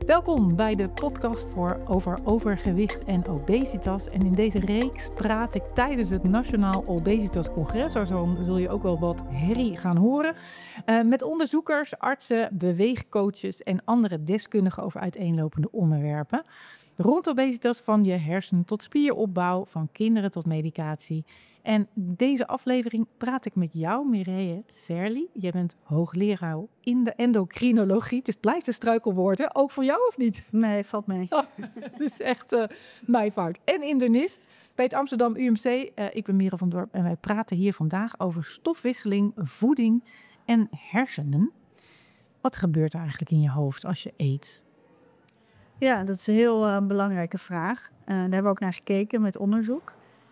Welkom bij de podcast over overgewicht en obesitas. En in deze reeks praat ik tijdens het Nationaal Obesitas Congres. Zo zul je ook wel wat herrie gaan horen. Met onderzoekers, artsen, beweegcoaches en andere deskundigen over uiteenlopende onderwerpen. Rond obesitas, van je hersenen tot spieropbouw, van kinderen tot medicatie. En deze aflevering praat ik met jou, Mireille Serli. Jij bent hoogleraar in de endocrinologie. Het blijft een struikelwoord, hè? Ook voor jou of niet? Nee, valt mee. Oh, dat is echt mijn fout. En internist bij het Amsterdam UMC. Ik ben Merel van Dorp en wij praten hier vandaag over stofwisseling, voeding en hersenen. Wat gebeurt er eigenlijk in je hoofd als je eet? Ja, dat is een heel belangrijke vraag. Daar hebben we ook naar gekeken met onderzoek.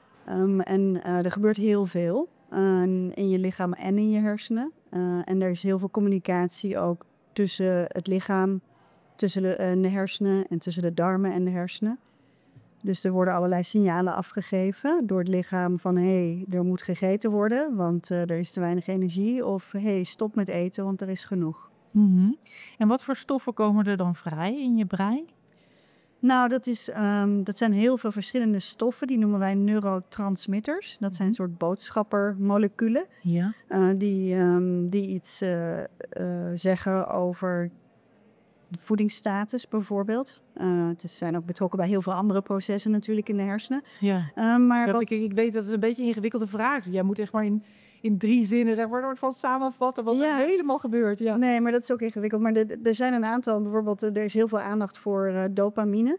Er gebeurt heel veel in je lichaam en in je hersenen. En er is heel veel communicatie ook tussen het lichaam, tussen de hersenen en tussen de darmen en de hersenen. Dus er worden allerlei signalen afgegeven door het lichaam van er moet gegeten worden, want er is te weinig energie. Of stop met eten, want er is genoeg. Mm-hmm. En wat voor stoffen komen er dan vrij in je brein? Nou, dat zijn heel veel verschillende stoffen. Die noemen wij neurotransmitters. Dat zijn een soort boodschappermoleculen. Ja. Die iets zeggen over de voedingsstatus bijvoorbeeld. Het zijn ook betrokken bij heel veel andere processen natuurlijk in de hersenen. Ja. Ik weet dat het een beetje een ingewikkelde vraag is. Jij moet echt maar in 3 zinnen zeg maar van samenvatten wat er helemaal gebeurt. Ja. Nee, maar dat is ook ingewikkeld. Maar er zijn een aantal, bijvoorbeeld er is heel veel aandacht voor dopamine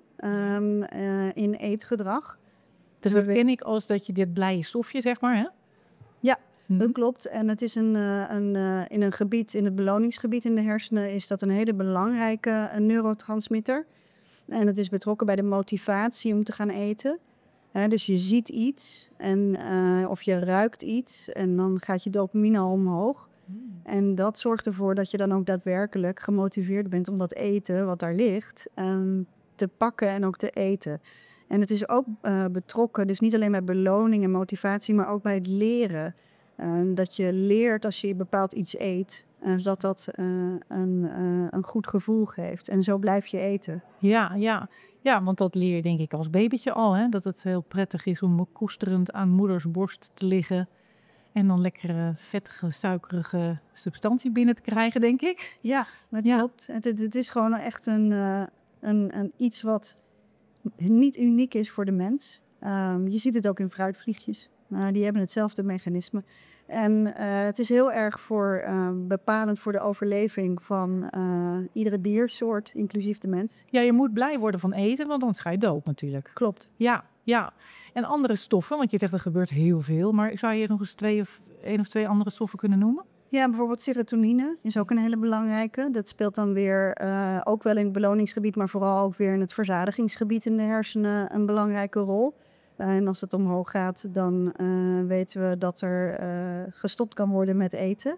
in eetgedrag. Dus dat ken ik als dat je dit blije stofje zeg maar, hè? Ja, dat klopt. En het is in een gebied, in het beloningsgebied in de hersenen, is dat een hele belangrijke neurotransmitter. En het is betrokken bij de motivatie om te gaan eten. Dus je ziet iets of je ruikt iets en dan gaat je dopamine al omhoog. En dat zorgt ervoor dat je dan ook daadwerkelijk gemotiveerd bent om dat eten wat daar ligt te pakken en ook te eten. En het is ook betrokken, dus niet alleen bij beloning en motivatie, maar ook bij het leren. Dat je leert als je bepaald iets eet, dat een goed gevoel geeft. En zo blijf je eten. Ja, want dat leer je denk ik als babytje al. Hè? Dat het heel prettig is om koesterend aan moeders borst te liggen. En dan lekkere, vettige, suikerige substantie binnen te krijgen, denk ik. Ja, dat klopt. Het is gewoon echt een iets wat niet uniek is voor de mens. Je ziet het ook in fruitvliegjes. Die hebben hetzelfde mechanisme. En het is heel erg bepalend voor de overleving van iedere diersoort, inclusief de mens. Ja, je moet blij worden van eten, want anders ga je dood natuurlijk. Klopt. Ja. En andere stoffen, want je zegt er gebeurt heel veel. Maar zou je nog eens 1 of 2 andere stoffen kunnen noemen? Ja, bijvoorbeeld serotonine is ook een hele belangrijke. Dat speelt dan weer ook wel in het beloningsgebied, maar vooral ook weer in het verzadigingsgebied in de hersenen een belangrijke rol. En als het omhoog gaat, dan weten we dat er gestopt kan worden met eten.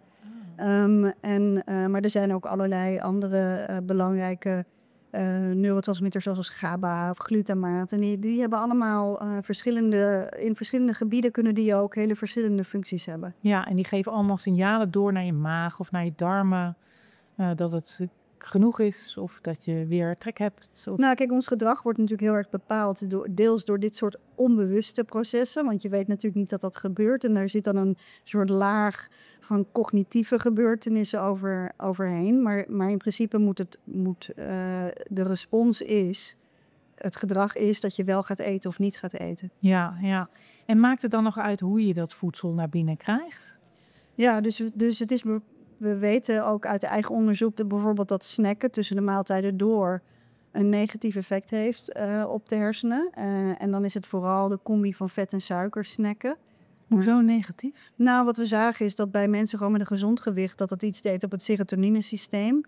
Maar er zijn ook allerlei andere belangrijke neurotransmitters zoals GABA of glutamaat. En die hebben allemaal in verschillende gebieden kunnen die ook hele verschillende functies hebben. Ja, en die geven allemaal signalen door naar je maag of naar je darmen. Dat het genoeg is of dat je weer trek hebt. Nou, kijk, ons gedrag wordt natuurlijk heel erg bepaald deels door dit soort onbewuste processen. Want je weet natuurlijk niet dat dat gebeurt. En daar zit dan een soort laag van cognitieve gebeurtenissen overheen. Maar in principe de respons is, het gedrag is dat je wel gaat eten of niet gaat eten. Ja. En maakt het dan nog uit hoe je dat voedsel naar binnen krijgt? Ja, dus het is... We weten ook uit eigen onderzoek bijvoorbeeld dat snacken tussen de maaltijden door een negatief effect heeft op de hersenen. En dan is het vooral de combi van vet en suiker snacken. Hoezo negatief? Nou, wat we zagen is dat bij mensen gewoon met een gezond gewicht dat iets deed op het serotoninesysteem.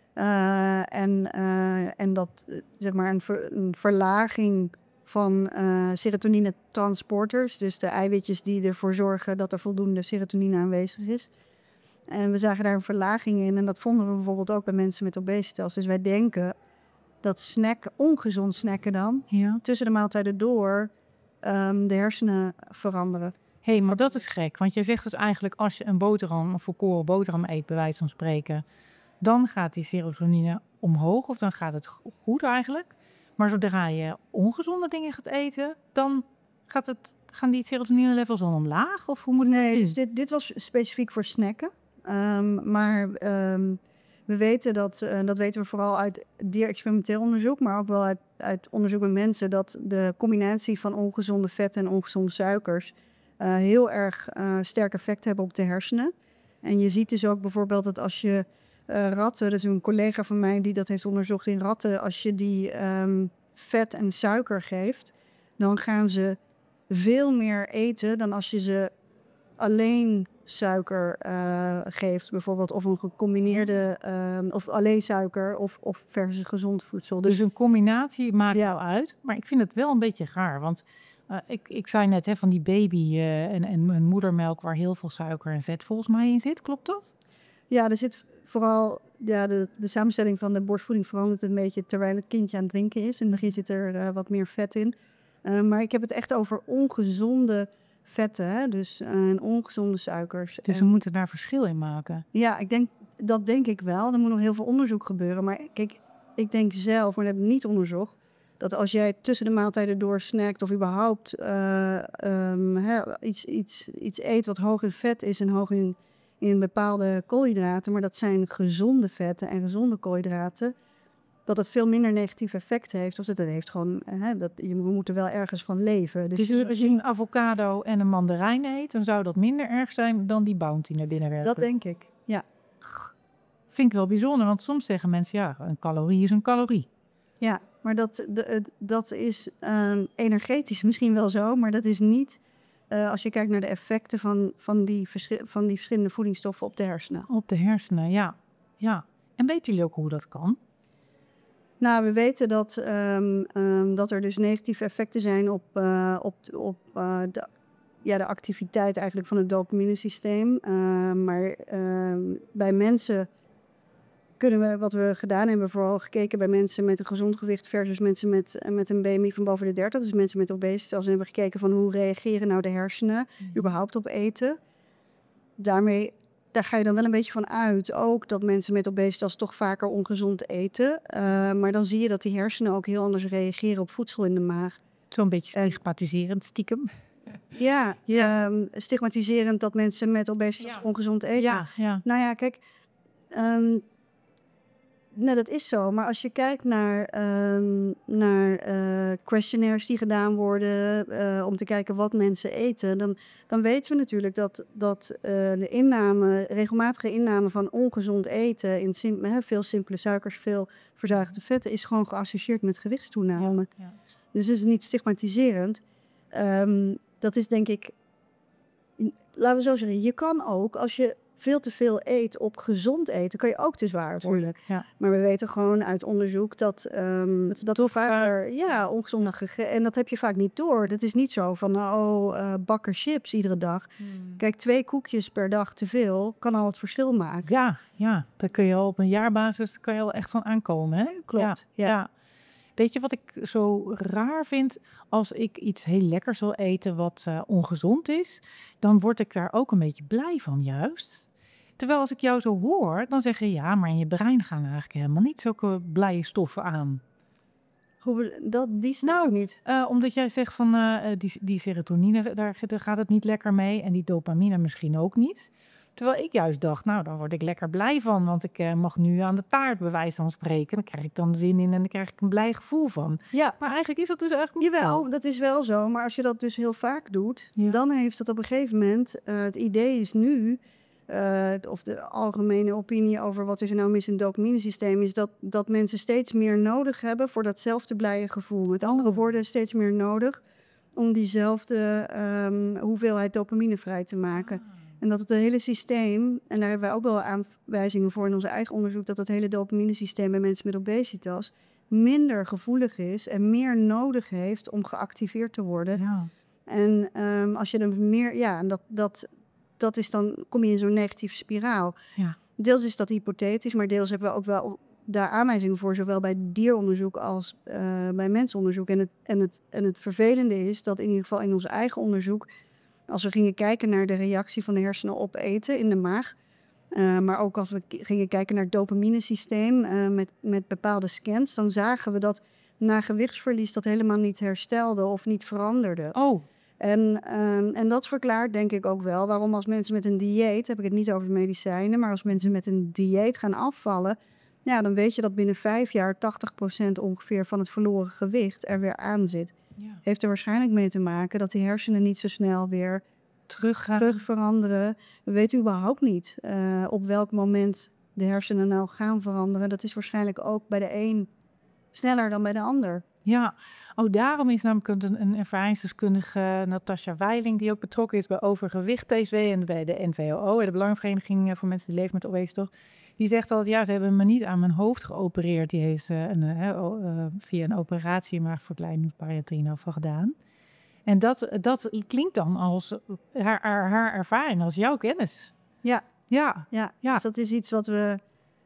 En dat zeg maar een verlaging van serotonine transporters, dus de eiwitjes die ervoor zorgen dat er voldoende serotonine aanwezig is. En we zagen daar een verlaging in en dat vonden we bijvoorbeeld ook bij mensen met obesitas. Dus wij denken dat ongezond snacken dan, tussen de maaltijden door de hersenen veranderen. Maar dat is gek, want jij zegt dus eigenlijk als je een volkoren boterham eet, bij wijze van spreken, dan gaat die serotonine omhoog of dan gaat het goed eigenlijk. Maar zodra je ongezonde dingen gaat eten, dan gaan die serotonine levels dan omlaag? Of hoe moet ik dat Nee, zien? dus dit was specifiek voor snacken. Maar we weten dat weten we vooral uit dierexperimenteel onderzoek, maar ook wel uit onderzoek met mensen, dat de combinatie van ongezonde vetten en ongezonde suikers heel erg sterk effect hebben op de hersenen. En je ziet dus ook bijvoorbeeld dat als je ratten, dus een collega van mij die dat heeft onderzocht in ratten, als je die vet en suiker geeft, dan gaan ze veel meer eten dan als je ze alleen suiker geeft, bijvoorbeeld, of een gecombineerde, of alleen suiker of versus gezond voedsel. Dus een combinatie maakt Ja. wel uit. Maar ik vind het wel een beetje raar. Want ik zei net van die baby en moedermelk waar heel veel suiker en vet volgens mij in zit. Klopt dat? Ja, er zit vooral, de samenstelling van de borstvoeding verandert een beetje terwijl het kindje aan het drinken is. In het begin zit er wat meer vet in. Maar ik heb het echt over ongezonde vetten, hè? Dus en ongezonde suikers. Dus we moeten daar verschil in maken. Ja, dat denk ik wel. Er moet nog heel veel onderzoek gebeuren. Maar kijk, ik denk zelf, maar dat heb ik niet onderzocht, dat als jij tussen de maaltijden door snackt of überhaupt iets eet wat hoog in vet is en hoog in bepaalde koolhydraten, maar dat zijn gezonde vetten en gezonde koolhydraten, dat het veel minder negatief effect heeft. Of dat het heeft gewoon, we moeten wel ergens van leven. Dus als je een avocado en een mandarijn eet, dan zou dat minder erg zijn dan die Bounty naar binnen werken. dat denk ik, ja. Vind ik wel bijzonder, want soms zeggen mensen, ja, een calorie is een calorie. Ja, maar dat is energetisch misschien wel zo, maar dat is niet als je kijkt naar de effecten van die verschillende voedingsstoffen op de hersenen. Op de hersenen, ja. En weten jullie ook hoe dat kan? Nou, we weten dat er dus negatieve effecten zijn op de activiteit eigenlijk van het dopaminesysteem. Maar bij mensen wat we gedaan hebben, vooral gekeken bij mensen met een gezond gewicht versus mensen met een BMI van boven de 30. Dus mensen met obesitas. En hebben gekeken van hoe reageren nou de hersenen überhaupt op eten. Daar ga je dan wel een beetje van uit. Ook dat mensen met obesitas toch vaker ongezond eten. Maar dan zie je dat die hersenen ook heel anders reageren op voedsel in de maag. Zo'n beetje stigmatiserend, stiekem. Ja, stigmatiserend dat mensen met obesitas ongezond eten. Ja. Nou ja, kijk, dat is zo. Maar als je kijkt naar questionnaires die gedaan worden om te kijken wat mensen eten, dan weten we natuurlijk dat de regelmatige inname van ongezond eten in veel simpele suikers, veel verzadigde vetten, is gewoon geassocieerd met gewichtstoename. Ja. Dus het is niet stigmatiserend. Dat is denk ik, laten we zo zeggen, je kan ook, als je veel te veel eet op gezond eten, kan je ook te zwaar worden. Tuurlijk, ja. Maar we weten gewoon uit onderzoek dat we vaker ongezond en dat heb je vaak niet door. Dat is niet zo van bakken chips iedere dag. Kijk, 2 koekjes per dag te veel kan al het verschil maken. Ja. Daar kun je al op een jaarbasis al echt van aankomen. Hè? Klopt. Ja. Weet je wat ik zo raar vind? Als ik iets heel lekkers wil eten wat ongezond is, dan word ik daar ook een beetje blij van juist. Terwijl als ik jou zo hoor, dan zeg je ja, maar in je brein gaan eigenlijk helemaal niet zulke blije stoffen aan. Die snap ik niet. Omdat jij zegt van die serotonine, daar gaat het niet lekker mee en die dopamine misschien ook niet. Terwijl ik juist dacht, nou, daar word ik lekker blij van. Want ik mag nu aan de taart bij wijze van spreken. Daar krijg ik dan zin in en daar krijg ik een blij gevoel van. Ja. Maar eigenlijk is dat dus eigenlijk niet Jawel, zo. dat is wel zo. Maar als je dat dus heel vaak doet, Ja. dan heeft het op een gegeven moment, het idee is nu, of de algemene opinie over wat is er nou mis in het dopaminesysteem, is dat mensen steeds meer nodig hebben voor datzelfde blije gevoel. Met andere woorden, steeds meer nodig om diezelfde hoeveelheid dopamine vrij te maken. En dat het hele systeem, en daar hebben wij ook wel aanwijzingen voor in ons eigen onderzoek, dat het hele dopaminesysteem bij mensen met obesitas minder gevoelig is en meer nodig heeft om geactiveerd te worden. Ja. En als je er meer, en dat is dan, kom je in zo'n negatieve spiraal. Ja. Deels is dat hypothetisch, maar deels hebben we ook wel daar aanwijzingen voor, zowel bij dieronderzoek als bij mensenonderzoek. En het vervelende is dat in ieder geval in ons eigen onderzoek, als we gingen kijken naar de reactie van de hersenen op eten in de maag, Maar ook als we gingen kijken naar het dopaminesysteem met bepaalde scans, dan zagen we dat na gewichtsverlies dat helemaal niet herstelde of niet veranderde. Oh, En dat verklaart denk ik ook wel waarom als mensen met een dieet, heb ik het niet over medicijnen, maar als mensen met een dieet gaan afvallen, ja, dan weet je dat binnen 5 jaar 80% ongeveer van het verloren gewicht er weer aan zit. ja. Heeft er waarschijnlijk mee te maken dat die hersenen niet zo snel weer terug veranderen. We weten überhaupt niet op welk moment de hersenen nou gaan veranderen. Dat is waarschijnlijk ook bij de een sneller dan bij de ander. Ja, daarom is namelijk een ervaringsdeskundige, Natasja Weiling, die ook betrokken is bij Overgewicht TSW en bij de NVOO, de Belangenvereniging voor Mensen die leven met obesitas. Die zegt altijd, ja, ze hebben me niet aan mijn hoofd geopereerd. Die heeft via een operatie maagverkleining of bariatrie van gedaan. En dat klinkt dan als haar ervaring, als jouw kennis. Ja. Ja. Dus dat is iets wat we...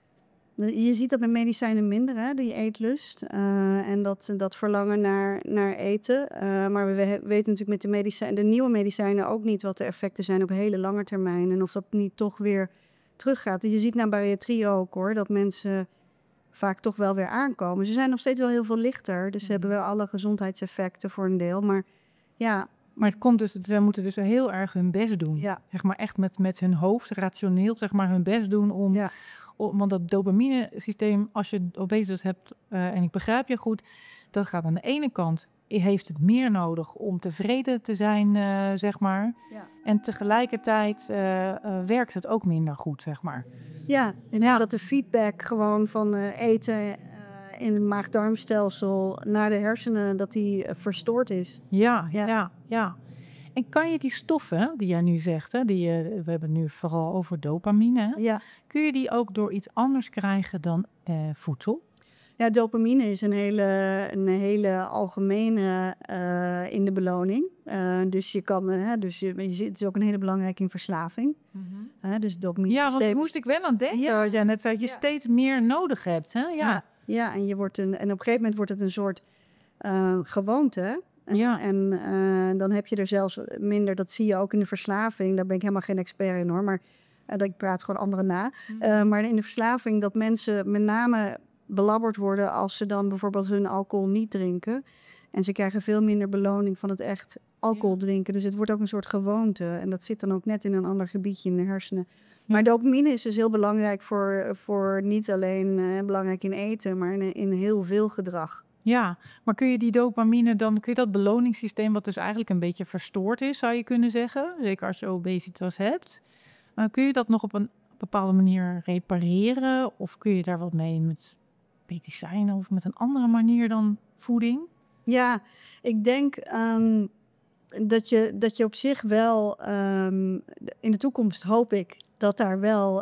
Je ziet dat met medicijnen minder, hè, die eetlust. En dat verlangen naar eten. Maar we weten natuurlijk met de nieuwe medicijnen ook niet wat de effecten zijn op hele lange termijn. En of dat niet toch weer teruggaat. Je ziet na bariatrie ook hoor, dat mensen vaak toch wel weer aankomen. Ze zijn nog steeds wel heel veel lichter. Dus ze hebben wel alle gezondheidseffecten voor een deel. Maar ja... Maar het komt dus, ze moeten dus heel erg hun best doen. Ja. Zeg maar echt met hun hoofd, rationeel, zeg maar hun best doen om... Ja. Want dat dopamine-systeem, als je obesitas hebt, en ik begrijp je goed, dat gaat aan de ene kant, heeft het meer nodig om tevreden te zijn, zeg maar. Ja. En tegelijkertijd werkt het ook minder goed, zeg maar. Ja, en dat de feedback gewoon van eten in het maag-darmstelsel naar de hersenen, dat die verstoord is. Ja. En kan je die stoffen, die jij nu zegt, hè, we hebben het nu vooral over dopamine, hè? Ja. Kun je die ook door iets anders krijgen dan voedsel? Ja, dopamine is een hele algemene in de beloning. Dus je kan, het is ook een hele belangrijke in verslaving. Dus dopamine. Ja, want daar moest ik wel aan denken. Wat jij net zei, dat je steeds meer nodig hebt. Hè? Ja, en op een gegeven moment wordt het een soort gewoonte. Ja. En dan heb je er zelfs minder, dat zie je ook in de verslaving. Daar ben ik helemaal geen expert in hoor, maar ik praat gewoon anderen na. Maar in de verslaving dat mensen met name belabberd worden als ze dan bijvoorbeeld hun alcohol niet drinken. En ze krijgen veel minder beloning van het echt alcohol drinken. Dus het wordt ook een soort gewoonte. En dat zit dan ook net in een ander gebiedje in de hersenen. Maar dopamine is dus heel belangrijk voor niet alleen belangrijk in eten, maar in heel veel gedrag. Ja, maar kun je die dopamine dan, kun je dat beloningssysteem, wat dus eigenlijk een beetje verstoord is, zou je kunnen zeggen, zeker als je obesitas hebt, kun je dat nog op een bepaalde manier repareren? Of kun je daar wat mee met medicijnen of met een andere manier dan voeding? Ja, ik denk dat je op zich wel, in de toekomst hoop ik dat daar wel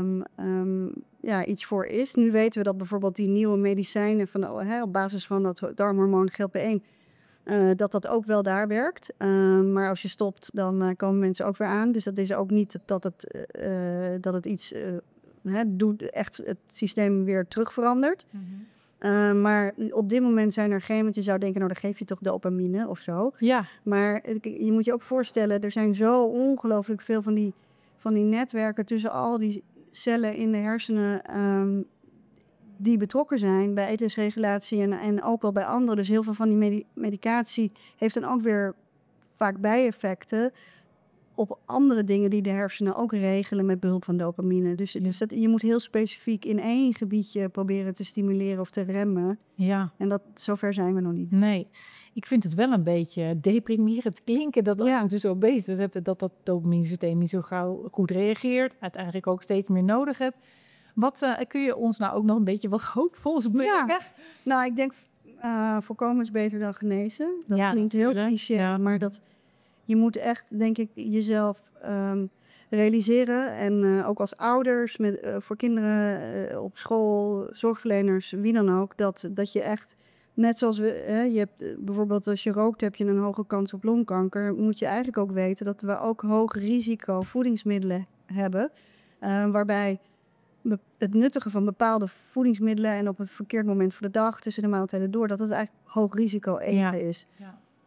iets voor is. Nu weten we dat bijvoorbeeld die nieuwe medicijnen op basis van dat darmhormoon GLP-1, dat ook wel daar werkt. Maar als je stopt, dan komen mensen ook weer aan. Dus dat is ook niet dat het iets doet, echt het systeem weer terug verandert. Maar op dit moment zijn er geen, want je zou denken, nou dan geef je toch dopamine of zo. Ja. Maar je moet je ook voorstellen, er zijn zo ongelooflijk veel van die netwerken tussen al die cellen in de hersenen die betrokken zijn bij eetlusregulatie en ook wel bij anderen. Dus heel veel van die medicatie heeft dan ook weer vaak bijeffecten op andere dingen die de hersenen ook regelen met behulp van dopamine. Dus je moet heel specifiek in één gebiedje proberen te stimuleren of te remmen. Ja. En zover zijn we nog niet. Nee, ik vind het wel een beetje deprimerend klinken dat als je dus obesitas hebt, dat dopamine systeem niet zo gauw goed reageert. Uiteindelijk ook steeds meer nodig hebt. Wat kun je ons nou ook nog een beetje wat hoopvols brengen? Ja. Nou, ik denk voorkomen is beter dan genezen. Dat klinkt heel cliché, maar je moet echt, denk ik, jezelf realiseren. En ook als ouders, voor kinderen op school, zorgverleners, wie dan ook, dat je echt, net zoals je hebt bijvoorbeeld als je rookt, heb je een hoge kans op longkanker. Moet je eigenlijk ook weten dat we ook hoog risico voedingsmiddelen hebben. Waarbij het nuttigen van bepaalde voedingsmiddelen en op een verkeerd moment voor de dag tussen de maaltijden door, dat het eigenlijk hoog risico eten is. Ja.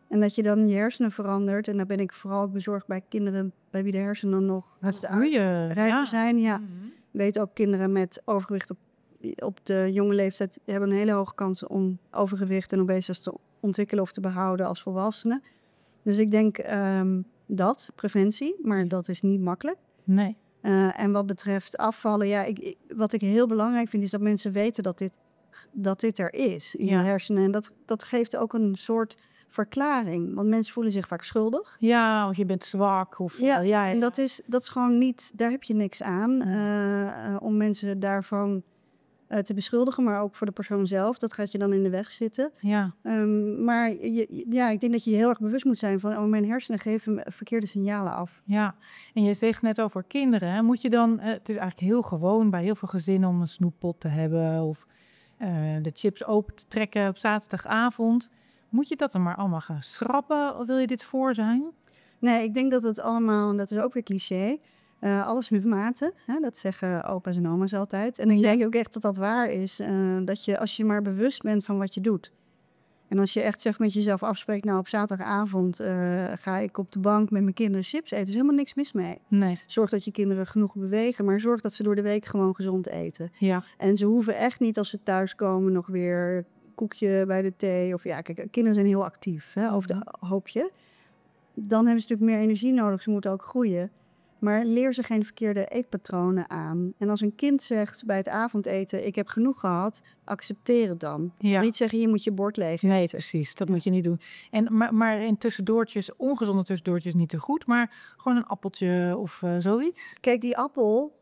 En dat je dan je hersenen verandert. En daar ben ik vooral bezorgd bij kinderen bij wie de hersenen nog Goeie, rijper zijn. Ja. Mhm. Weet ook, kinderen met overgewicht op de jonge leeftijd hebben een hele hoge kans om overgewicht en obesitas te ontwikkelen of te behouden als volwassenen. Dus ik denk dat, preventie, maar dat is niet makkelijk. Nee. En wat betreft afvallen, ja, wat ik heel belangrijk vind is dat mensen weten dat dit er is in de hersenen. En dat geeft ook een soort verklaring. Want mensen voelen zich vaak schuldig. Ja, want je bent zwak. Of, En dat is gewoon niet, daar heb je niks aan. Om mensen daarvan te beschuldigen, maar ook voor de persoon zelf. Dat gaat je dan in de weg zitten. Ja. Maar ik denk dat je heel erg bewust moet zijn van, mijn hersenen geven verkeerde signalen af. Ja, en je zegt net over kinderen. Hè? Moet je dan, het is eigenlijk heel gewoon bij heel veel gezinnen om een snoeppot te hebben of de chips open te trekken op zaterdagavond. Moet je dat dan maar allemaal gaan schrappen? Of wil je dit voor zijn? Nee, ik denk dat het allemaal, en dat is ook weer cliché, alles met mate. Hè? Dat zeggen opa's en oma's altijd. En ik denk ook echt dat dat waar is. Dat je, als je maar bewust bent van wat je doet. En als je echt zegt met jezelf afspreekt, nou op zaterdagavond ga ik op de bank met mijn kinderen chips eten. Er is helemaal niks mis mee. Nee. Zorg dat je kinderen genoeg bewegen, maar zorg dat ze door de week gewoon gezond eten. Ja. En ze hoeven echt niet als ze thuiskomen nog weer koekje bij de thee. Of ja, kijk, kinderen zijn heel actief, hè, over de hoopje. Dan hebben ze natuurlijk meer energie nodig, ze moeten ook groeien. Maar leer ze geen verkeerde eetpatronen aan. En als een kind zegt bij het avondeten, ik heb genoeg gehad, accepteer het dan. Ja. Maar niet zeggen, je moet je bord leeg eten. Nee, precies. Dat moet je niet doen. En, maar in tussendoortjes, ongezonde tussendoortjes niet te goed, maar gewoon een appeltje of zoiets? Kijk, die appel,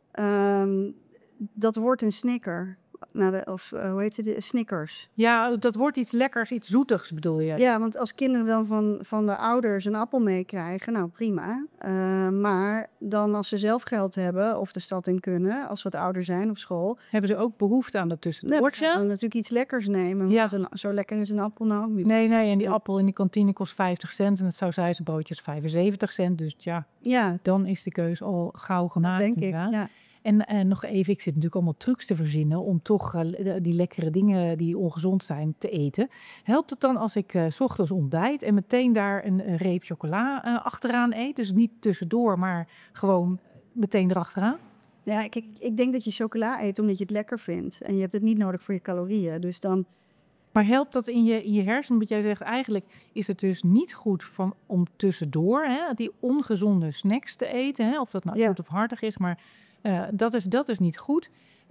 dat wordt een Snicker. Hoe heet het? Snickers. Ja, dat wordt iets lekkers, iets zoetigs bedoel je? Ja, want als kinderen dan van de ouders een appel meekrijgen, nou prima. Maar dan als ze zelf geld hebben of de stad in kunnen, als ze wat ouder zijn op school. Hebben ze ook behoefte aan dat tussendoortje? Dan natuurlijk iets lekkers nemen. Ja. Zo lekker is een appel nou ook niet. Nee, en die appel in die kantine kost 50 cent en het sausijzenbroodje is 75 cent. Dus ja, dan is de keuze al gauw gemaakt. Dat denk ik, ja. En nog even, ik zit natuurlijk allemaal trucs te verzinnen om toch die lekkere dingen die ongezond zijn te eten. Helpt het dan als ik 's ochtends ontbijt en meteen daar een reep chocola achteraan eet? Dus niet tussendoor, maar gewoon meteen erachteraan? Ja, kijk, ik denk dat je chocola eet omdat je het lekker vindt. En je hebt het niet nodig voor je calorieën. Dus dan... Maar helpt dat in je hersenen? Want jij zegt eigenlijk is het dus niet goed om tussendoor die ongezonde snacks te eten. Hè? Of dat nou zoet of hartig is, maar dat is niet goed.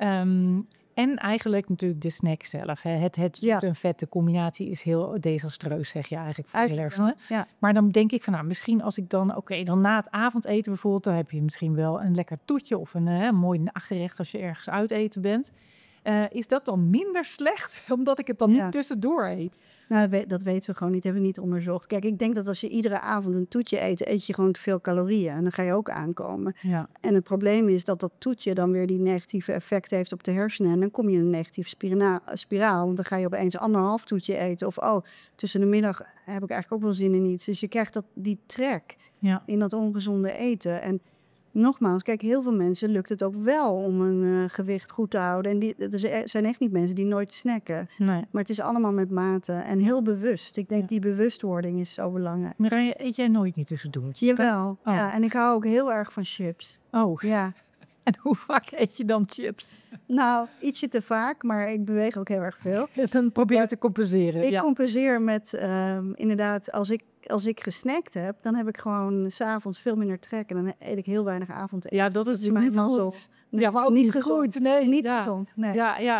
En eigenlijk natuurlijk de snack zelf. Hè? Het zoet en vette combinatie is heel desastreus, zeg je eigenlijk voor je hersenen. Ja. Maar dan denk ik van nou, misschien als ik dan, dan na het avondeten bijvoorbeeld, dan heb je misschien wel een lekker toetje of een mooi nagerecht als je ergens uit eten bent. Is dat dan minder slecht, omdat ik het dan niet tussendoor eet? Nou, dat weten we gewoon niet, hebben we niet onderzocht. Kijk, ik denk dat als je iedere avond een toetje eet, eet je gewoon te veel calorieën. En dan ga je ook aankomen. Ja. En het probleem is dat toetje dan weer die negatieve effecten heeft op de hersenen. En dan kom je in een negatieve spiraal. Want dan ga je opeens 1,5 toetje eten. Of tussen de middag heb ik eigenlijk ook wel zin in iets. Dus je krijgt die trek in dat ongezonde eten. En nogmaals, kijk, heel veel mensen lukt het ook wel om hun gewicht goed te houden. En er zijn echt niet mensen die nooit snacken. Nee. Maar het is allemaal met mate en heel bewust. Ik denk die bewustwording is zo belangrijk. Maar eet jij nooit niet tussendoor? Jawel, ja. En ik hou ook heel erg van chips. Oh. Ja. En hoe vaak eet je dan chips? Nou, ietsje te vaak, maar ik beweeg ook heel erg veel. Dan probeer je te compenseren. Ik compenseer met, inderdaad, als ik gesnackt heb, dan heb ik gewoon 's avonds veel minder trek. En dan eet ik heel weinig avondeten. Ja, dat is mijn niet mazzel. goed. Ja, maar ook niet gezond. Nee, niet gezond. Nee.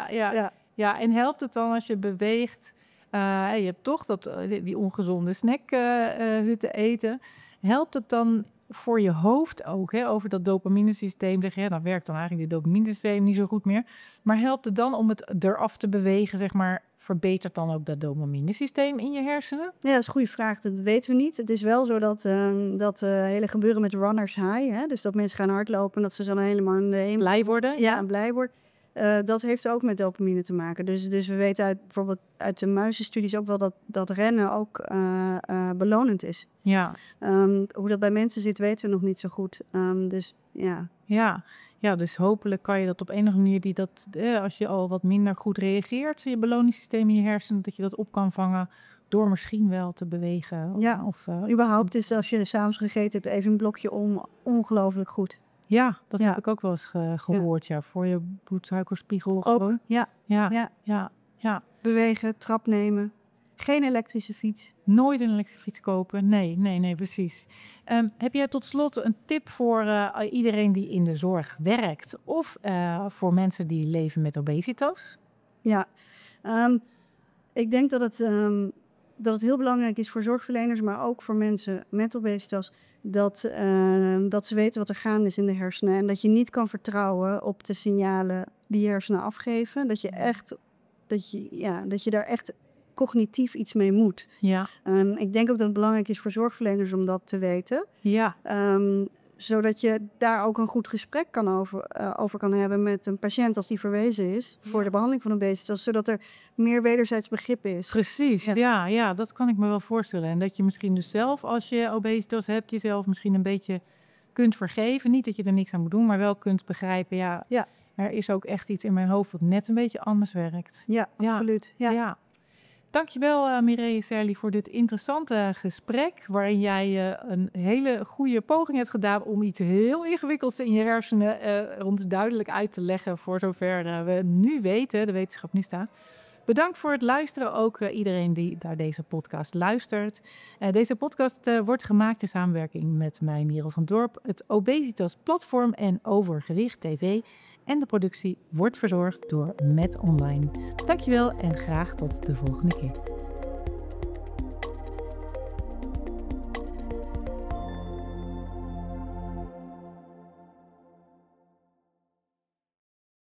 Ja, en helpt het dan als je beweegt? Je hebt toch die ongezonde snack zitten eten. Helpt het dan voor je hoofd ook, hè, over dat dopaminesysteem? Zeg je, dan werkt dan eigenlijk die dopaminesysteem niet zo goed meer. Maar helpt het dan om het eraf te bewegen, zeg maar, verbetert dan ook dat dopaminesysteem in je hersenen? Ja, dat is een goede vraag. Dat weten we niet. Het is wel zo dat hele gebeuren met runners high, hè, dus dat mensen gaan hardlopen en dat ze dan helemaal blij worden. Ja, blij worden. Dat heeft ook met dopamine te maken. Dus we weten bijvoorbeeld uit de muizenstudies ook wel dat rennen ook belonend is. Ja. Hoe dat bij mensen zit, weten we nog niet zo goed. Dus ja. Ja, dus hopelijk kan je dat op een of andere manier, als je al wat minder goed reageert, je beloningssysteem in je hersenen, dat je dat op kan vangen door misschien wel te bewegen. Ja, Of, überhaupt is als je 's avonds gegeten hebt, even een blokje om, ongelooflijk goed. ja, dat Ja. heb ik ook wel eens gehoord. Ja, voor je bloedsuikerspiegel of Ook, zo. ja, Ja, ja. ja, ja. Bewegen, trap nemen. Geen elektrische fiets. Nooit een elektrische fiets kopen. Nee, precies. Heb jij tot slot een tip voor iedereen die in de zorg werkt? Of voor mensen die leven met obesitas? Ja, ik denk dat het heel belangrijk is voor zorgverleners, maar ook voor mensen met obesitas, dat ze weten wat er gaande is in de hersenen. En dat je niet kan vertrouwen op de signalen die je hersenen afgeven. Dat je daar echt cognitief iets mee moet. Ja, Ik denk ook dat het belangrijk is voor zorgverleners om dat te weten. ja, Zodat je daar ook een goed gesprek over kan hebben met een patiënt als die verwezen is voor Ja. de behandeling van obesitas. Zodat er meer wederzijds begrip is. precies. Ja, dat kan ik me wel voorstellen. En dat je misschien dus zelf, als je obesitas hebt, jezelf misschien een beetje kunt vergeven. Niet dat je er niks aan moet doen, maar wel kunt begrijpen, Ja. er is ook echt iets in mijn hoofd wat net een beetje anders werkt. Ja, Ja. absoluut. Ja. Dankjewel Mireille Serli voor dit interessante gesprek, waarin jij een hele goede poging hebt gedaan om iets heel ingewikkelds in je hersenen ons duidelijk uit te leggen, voor zover we nu weten, de wetenschap nu staat. Bedankt voor het luisteren, ook iedereen die naar deze podcast luistert. Deze podcast wordt gemaakt in samenwerking met mij, Merel van Dorp, het Obesitas Platform en Overgewicht TV. En de productie wordt verzorgd door Met Online. Dankjewel en graag tot de volgende keer.